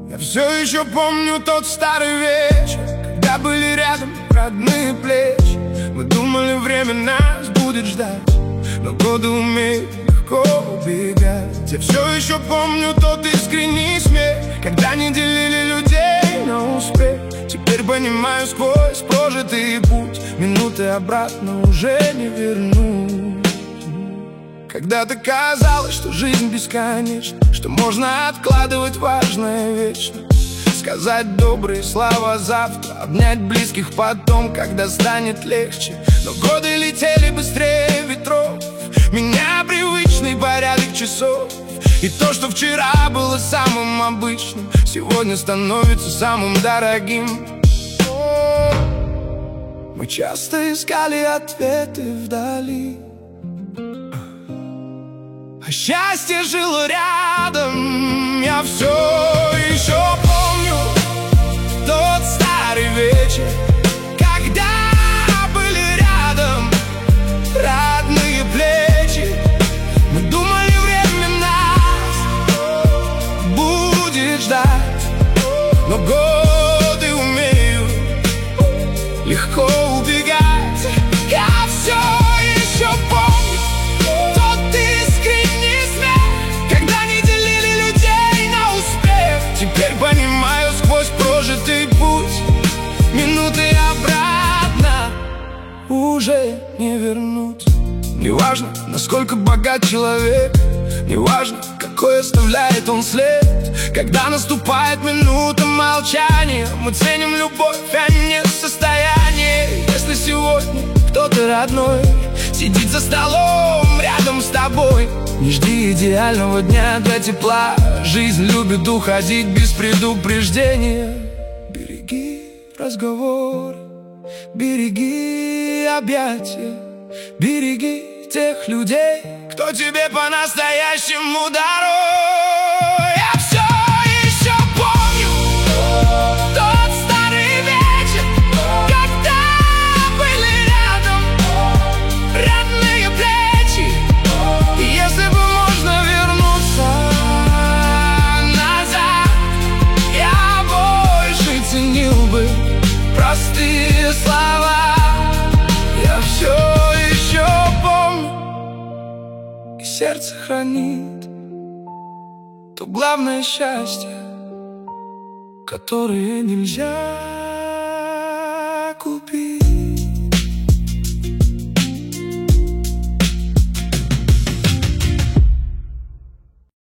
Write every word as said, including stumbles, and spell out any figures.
Я все еще помню тот старый вечер, когда были рядом родные плечи. Мы думали, время нас будет ждать, но годы умеют легко убегать. Я все еще помню тот искренний смех, когда не делили людей на успех. Теперь понимаю сквозь прожитый путь, минуты обратно уже не вернуть. Когда-то казалось, что жизнь бесконечна, что можно откладывать важное вечно, сказать добрые слова завтра, обнять близких потом, когда станет легче. Но годы летели быстрее ветров, меня привычный порядок часов. И то, что вчера было самым обычным, сегодня становится самым дорогим. Мы часто искали ответы вдали, а счастье жило рядом. Я все еще помню тот старый вечер, когда были рядом родные плечи. Мы думали, время нас будет ждать, но годы умеют легко убегать. Я все еще помню тот искренний смех, когда не делили людей на успех. Теперь понимаю сквозь прожитый путь, минуты обратно уже не вернуть. Неважно, насколько богат человек, неважно, какой оставляет он след. Когда наступает минута молчания, мы ценим любовь, а не состояние. Если сегодня кто-то родной сидит за столом рядом с тобой, не жди идеального дня для тепла. Жизнь любит уходить без предупреждения. Береги разговор, береги объятия, береги тех людей, кто тебе по-настоящему дорог. Я все еще помню тот старый вечер, когда были рядом родные плечи. Если бы можно вернуться назад, я больше ценил бы простые слова. Я все еще помню, и сердце хранит то главное счастье, которое нельзя купить.